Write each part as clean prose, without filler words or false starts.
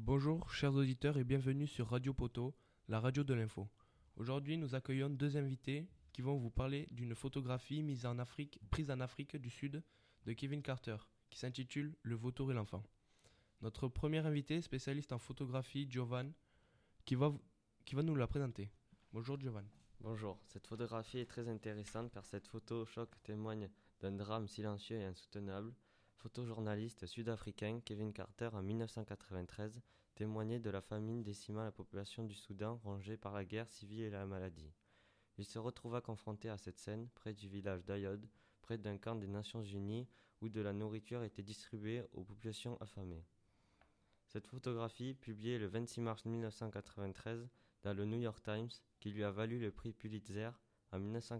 Bonjour chers auditeurs et bienvenue sur Radio Poto, la radio de l'info. Aujourd'hui nous accueillons deux invités qui vont vous parler d'une photographie prise en Afrique du Sud de Kevin Carter qui s'intitule Le vautour et l'enfant. Notre premier invité, spécialiste en photographie, Giovan, qui va nous la présenter. Bonjour Giovan. Bonjour, cette photographie est très intéressante car cette photo choc témoigne d'un drame silencieux et insoutenable. Photojournaliste sud-africain Kevin Carter en 1993 témoignait de la famine décimant la population du Soudan rongée par la guerre civile et la maladie. Il se retrouva confronté à cette scène près du village d'Ayod, près d'un camp des Nations Unies où de la nourriture était distribuée aux populations affamées. Cette photographie, publiée le 26 mars 1993 dans le New York Times, qui lui a valu le prix Pulitzer en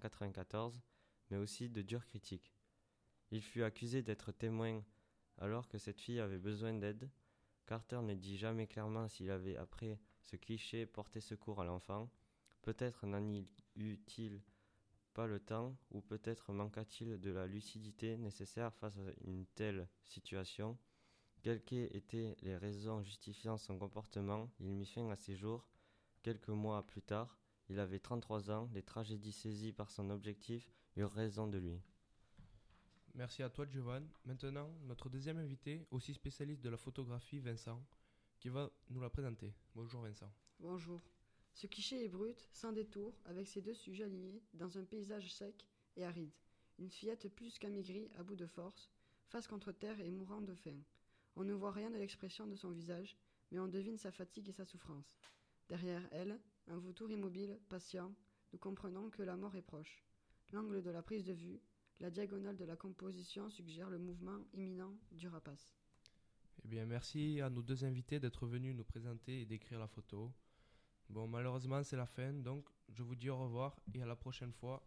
1994, mais aussi de dures critiques. Il fut accusé d'être témoin alors que cette fille avait besoin d'aide. Carter ne dit jamais clairement s'il avait, après ce cliché, porté secours à l'enfant. Peut-être n'en eut-il pas le temps, ou peut-être manqua-t-il de la lucidité nécessaire face à une telle situation. Quelles qu'aient été les raisons justifiant son comportement, il mit fin à ses jours. Quelques mois plus tard, il avait 33 ans, les tragédies saisies par son objectif eurent raison de lui. Merci à toi Giovan. Maintenant, notre deuxième invité, aussi spécialiste de la photographie, Vincent, qui va nous la présenter. Bonjour Vincent. Bonjour. Ce cliché est brut, sans détour, avec ses deux sujets alignés dans un paysage sec et aride. Une fillette plus qu'amaigrie, à bout de force, face contre terre et mourant de faim. On ne voit rien de l'expression de son visage, mais on devine sa fatigue et sa souffrance. Derrière elle, un vautour immobile, patient, nous comprenons que la mort est proche. L'angle de la prise de vue, la diagonale de la composition suggère le mouvement imminent du rapace. Eh bien, merci à nos deux invités d'être venus nous présenter et décrire la photo. Bon, malheureusement, c'est la fin, donc je vous dis au revoir et à la prochaine fois